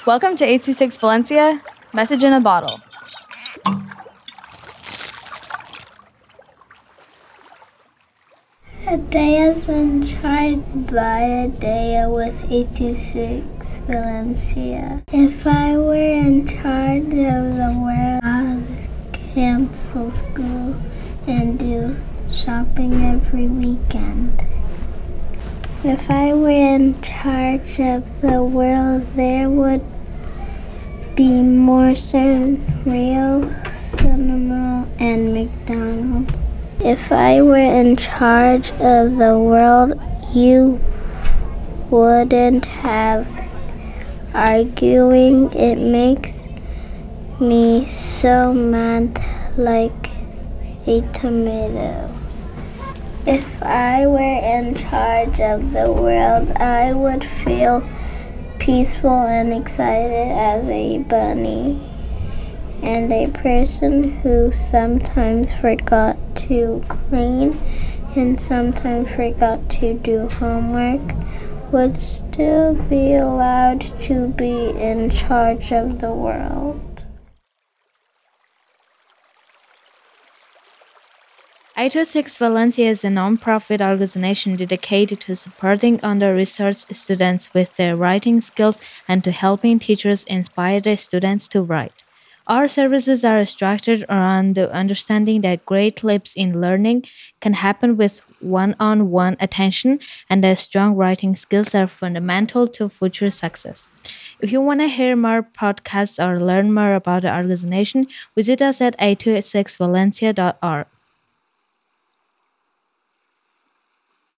Welcome to 826 Valencia, message in a bottle. Adea is in charge by Adea with 826 Valencia. If I were in charge of the world, I'd cancel school and do shopping every weekend. If I were in charge of the world, there would be more cereal, cinema, and McDonald's. If I were in charge of the world, you wouldn't have arguing. It makes me so mad like a tomato. If I were in charge of the world, I would feel peaceful and excited as a bunny and a person who sometimes forgot to clean and sometimes forgot to do homework would still be allowed to be in charge of the world. 826 Valencia is a non-profit organization dedicated to supporting under-resourced students with their writing skills and to helping teachers inspire their students to write. Our services are structured around the understanding that great leaps in learning can happen with one-on-one attention and that strong writing skills are fundamental to future success. If you want to hear more podcasts or learn more about the organization, visit us at 826valencia.org.